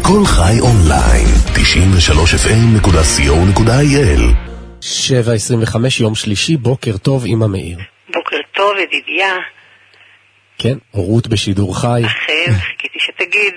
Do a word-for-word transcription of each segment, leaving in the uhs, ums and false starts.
כל חי אונליין, תשעים ושלוש אף אם נקודה סי או נקודה איי אל. שבע עשרים וחמש יום שלישי, בוקר טוב אמא מאיר. בוקר טוב ידידיה. כן, הורות בשידור חי. אכן, חיכיתי שתגיד.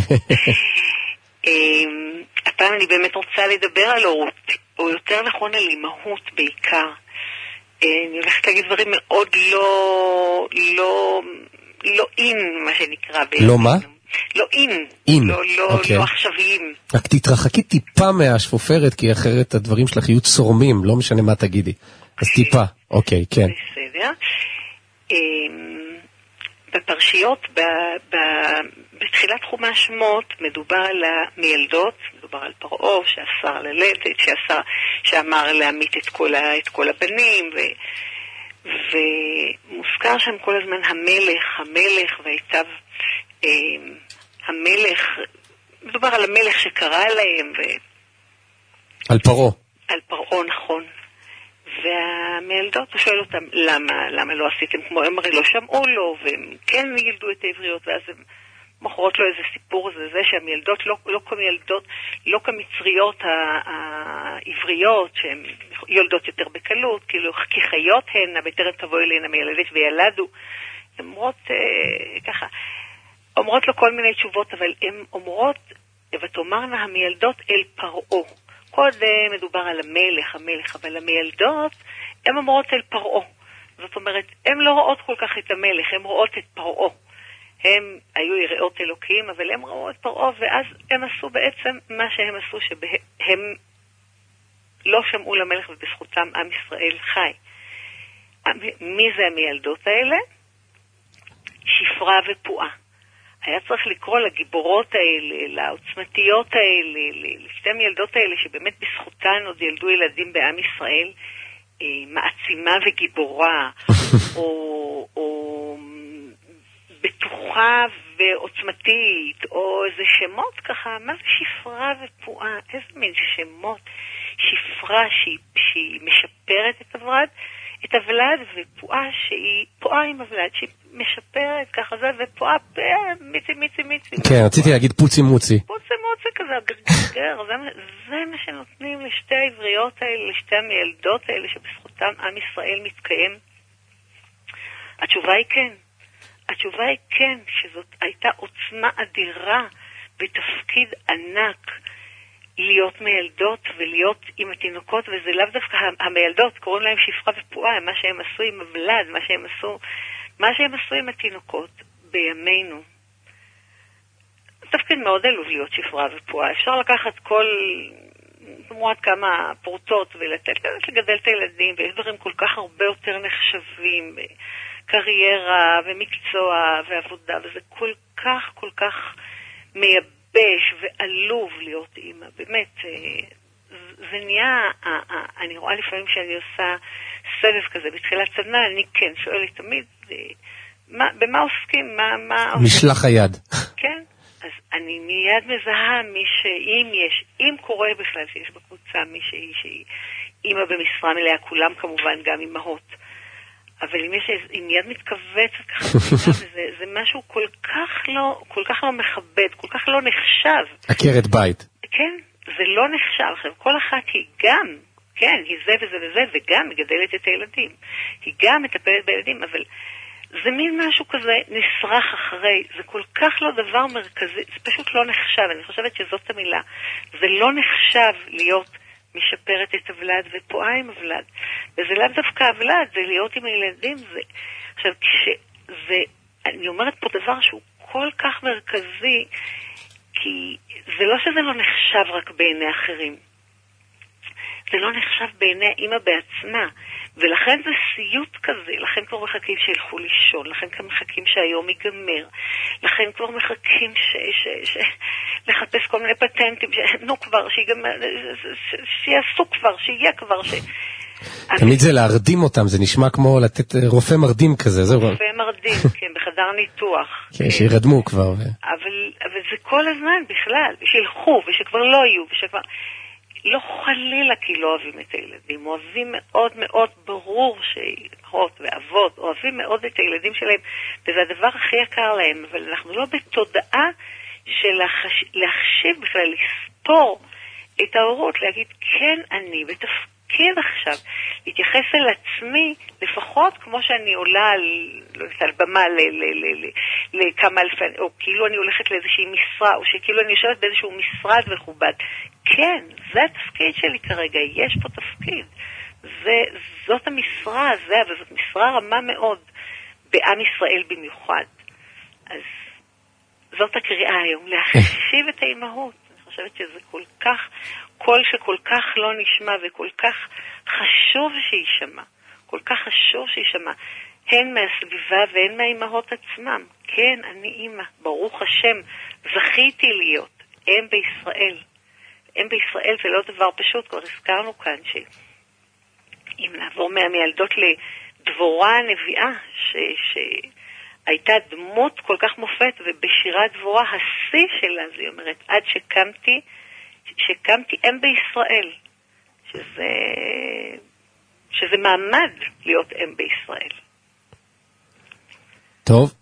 הפעם אני באמת רוצה לדבר על הורות, או יותר נכון על אימהות בעיקר. אני הולכת להגיד דברים מאוד לא, לא, לא אין, מה שנקרא. לא מה? לא אין. אין, לא, לא, אוקיי. לא עכשוויים. רק תתרחקי טיפה מהשפופרת, כי אחרת הדברים שלך יהיו צורמים, לא משנה מה תגידי. אז טיפה, אוקיי, כן. בסדר. בפרשיות, ב, ב, בתחילת חומש שמות, מדובר על המילדות, מדובר על פרעה שאסר ללדת, שאסר, שאמר להמית את כל, ה, את כל הבנים, ו, ומוזכר שם כל הזמן המלך, המלך, והייתה אה, המלך, מדובר על המלך שקרא להם, ו... על פרעה. על פרעה, נכון. והמילדות, הוא שואל אותם, למה, למה לא עשיתם כמו, הם הרי לא שמעו לו, והם כן ילדו את העבריות, ואז הם מוכרות לו איזה סיפור, זה זה שהמילדות לא, לא כמילדות, לא כמצריות העבריות, שהן יולדות יותר בקלות, כאילו, כחיות הן, בטרם תבוא אליהן המילדת וילדו, הן אומרות אה, ככה, אומרות לו כל מיני תשובות, אבל הן אומרות, ותאמרנה המילדות אל פרעה. קודם מדובר על המלך, המלך, אבל המילדות, הן אומרות אל פרעה. זאת אומרת, הן לא רואות כל כך את המלך, הן רואות את פרעה. הם היו יראות אלוקים, אבל הם ראו את פרעה, ואז הם עשו בעצם מה שהם עשו, שהם לא שמעו למלך ובזכותם עם ישראל חי. מי זה המילדות האלה? שפרה ופועה. היה צריך לקרוא לגיבורות האלה, לעוצמתיות האלה, לשתי מילדות האלה שבאמת בזכותן עוד ילדו ילדים בעם ישראל, מעצימה וגיבורה, או, או בטוחה ועוצמתית, או איזה שמות ככה, מה זה שפרה ופועה? איזה מין שמות? שפרה שהיא, שהיא משפרת את הוולד, את הוולד, ופועה שהיא פועה עם הוולד, שהיא משפרת ככה זה, ופועה מיצי מיצי מיצי. כן, רציתי להגיד פוצי מוצי. פוצי מוצי כזה, גרגר, זה, זה מה שנותנים לשתי העבריות האלה, לשתי המילדות האלה, שבזכותם עם ישראל מתקיים. התשובה היא כן. התשובה היא כן, שזאת הייתה עוצמה אדירה ותפקיד ענק להיות מילדות ולהיות עם התינוקות, וזה לאו דווקא המילדות, קוראים להם שפרה ופועה, מה שהם עשו עם הוולד, מה שהם עשו, מה שהם עשו עם התינוקות בימינו. תפקיד מאוד עלוב להיות שפרה ופועה. אפשר לקחת כל, תמורת כמה פורטות ולתת לגדל את הילדים, ויש דברים כל כך הרבה יותר נחשבים, קריירה ומקצוע ועבודה, וזה כל כך כל כך מייבש ועלוב להיות אימא. באמת, זה נהיה, אני רואה לפעמים שאני עושה סבב כזה בתחילת סדנה, אני כן שואלת תמיד, מה, במה עוסקים? מה, מה משלח היד. כן, אז אני מיד מזהה מי שאם יש, אם קורה בכלל שיש בקבוצה מישהי שהיא אימא במשרה מלאה, כולם כמובן גם אימהות, אבל אם יש, אם יד מתכווצת ככה, זה, זה משהו כל כך לא, כל כך לא מכבד, כל כך לא נחשב. עקרת בית. כן, זה לא נחשב. עכשיו, כל אחת היא גם, כן, היא זה וזה וזה, וגם מגדלת את הילדים. היא גם מטפלת בילדים, אבל זה מין משהו כזה נשרח אחרי, זה כל כך לא דבר מרכזי, זה פשוט לא נחשב. אני חושבת שזאת המילה. זה לא נחשב להיות משפרת את הוולד ופועה עם הוולד. וזה לאו דווקא הוולד, זה להיות עם הילדים. זה... עכשיו, כשזה, אני אומרת פה דבר שהוא כל כך מרכזי, כי זה לא שזה לא נחשב רק בעיני אחרים. זה לא נחשב בעיני האמא בעצמה. ולכן זה סיוט כזה, לכן כבר מחכים שילכו לישון, לכן כבר מחכים שהיום ייגמר, לכן כבר מחכים ש... ש... ש... לחפש כל מיני פטנטים, ש... נו כבר, שיגמר, ש... שיעשו כבר, שיהיה כבר, ש... תמיד זה להרדים אותם, זה נשמע כמו לתת רופא מרדים כזה, זהו. רופא מרדים, כן, בחדר ניתוח. כן, שירדמו כבר. אבל, אבל זה כל הזמן בכלל, שילכו, ושכבר לא יהיו, ושכבר... לא חלילה כי לא אוהבים את הילדים, אוהבים מאוד מאוד, ברור שאימהות ואבות אוהבים מאוד את הילדים שלהם, וזה הדבר הכי יקר להם, אבל אנחנו לא בתודעה של לחש... להחשיב בכלל, לספור את ההורות, להגיד כן אני בתפקיד עכשיו, להתייחס אל עצמי לפחות כמו שאני עולה על, לא יודעת, על במה ל... ל... ל... ל... לכמה אלפי, או כאילו אני הולכת לאיזושהי משרה, או שכאילו אני יושבת באיזשהו משרד מכובד. כן, זה התפקיד שלי כרגע, יש פה תפקיד. וזאת המשרה, זה, וזאת משרה רמה מאוד בעם ישראל במיוחד. אז זאת הקריאה היום, להחשיב את האימהות. אני חושבת שזה כל כך, קול שכל כך לא נשמע וכל כך חשוב שישמע. כל כך חשוב שישמע. הן מהסביבה והן מהאימהות עצמם. כן, אני אימא, ברוך השם, זכיתי להיות אם בישראל. אם בישראל זה לא דבר פשוט, כבר הזכרנו כאן שאם נעבור מהמילדות לדבורה הנביאה, ש... שהייתה דמות כל כך מופת, ובשירת דבורה השיא שלה, זה אומרת, עד שקמתי, שקמתי אם בישראל, שזה, שזה מעמד להיות אם בישראל. טוב,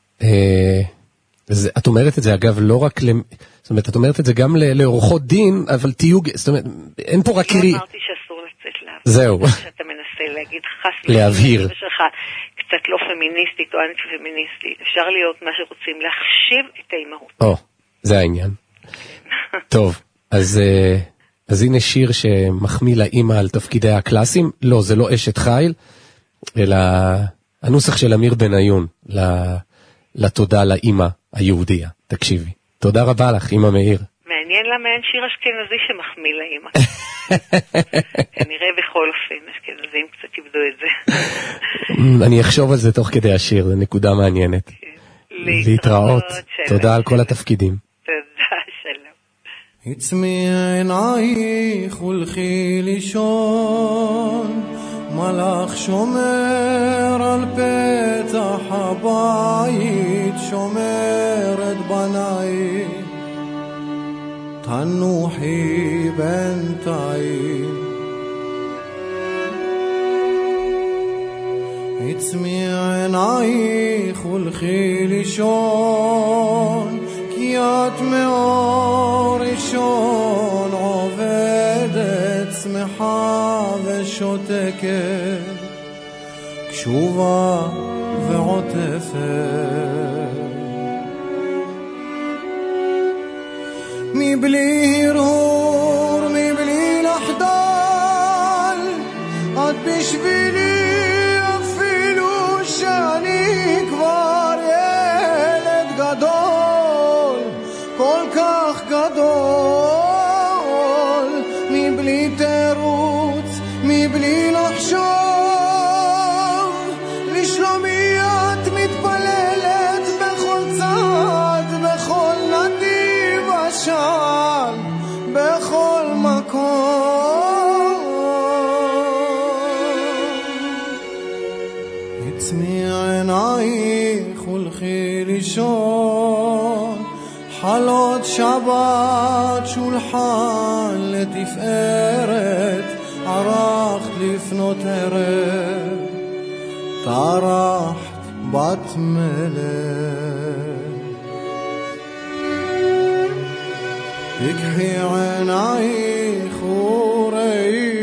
אז את אומרת את זה אגב לא רק, זאת אומרת, את אומרת את זה גם לאורחות דין, אבל תהיו, זאת אומרת, אין פה רק קרי... לא אמרתי שאסור לצאת להבהיר. זהו. שאתה מנסה להגיד חס... להבהיר. שלך קצת לא פמיניסטית או אנטי-פמיניסטית. אפשר להיות מה שרוצים, להחשיב את האימהות. או, זה העניין. טוב, אז... אז הנה שיר שמחמיא לאמא על תפקידיה הקלאסיים. לא, זה לא אשת חיל, אלא הנוסח של אמיר בניון, לתודה לאמא היהודיה. תקשיבי. תודה רבה לך, אמא מאיר. מעניין למה אין שיר אשכנזי שמחמיא לאמא. כנראה בכל אופן, אשכנזים קצת איבדו את זה. אני אחשוב על זה תוך כדי השיר, זו נקודה מעניינת. להתראות. תודה על כל התפקידים. תודה, שלום. עצמי עינייך ולכי לישון, מלאך שומר על פתח הבית, שומר את בנייך, תנוחי בינתיים. עצמי עינייך ולכי לישון, כי את מאור ראשון עובדת, שמחה ושותקת, קשובה ועוטפת. מבלי הרהור, מבלי לחדל, את בשבילי אפילו שאני כבר ילד גדול, כל כך גדול. מבלי תירוץ, מבלי לחשוב, לשלומי את מתפללת בכל צעד, בכל נתיב השעל, בכל מקום. עצמי עינייך ולכי לישון, חלות שבת שולחן לתפארת, ערכת לפנות ערב, טרחת בת מלך. תקחי עינייך וראי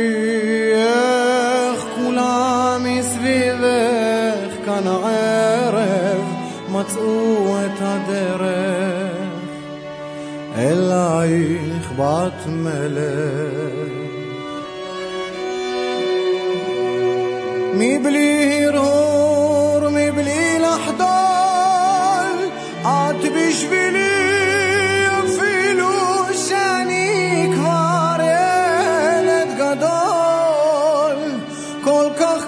איך כולם מסביבך כאן הערב מצאו את הדרך אלייך בת מלך. מבלי הרהור, מבלי לחדל, את בשבילי אפילו שאני כבר ילד גדול, כל כך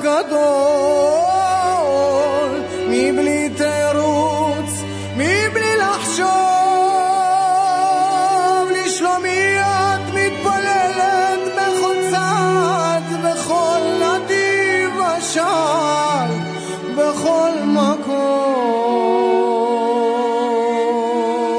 גדול. מבלי תירוץ, מבלי לחשוב, לשלומי את מתפללת בכל צעד, בכל נתיב השעל, בכל מקום.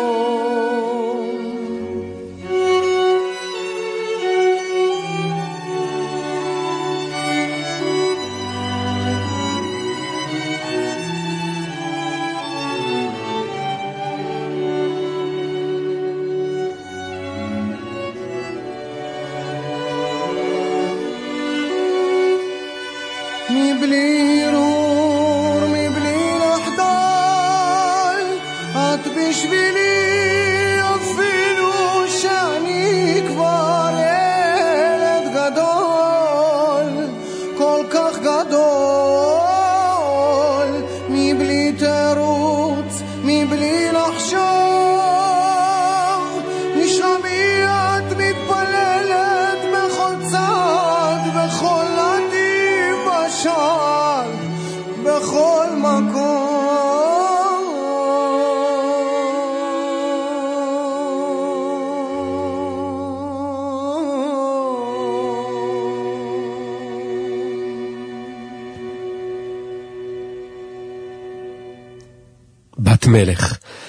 מלך.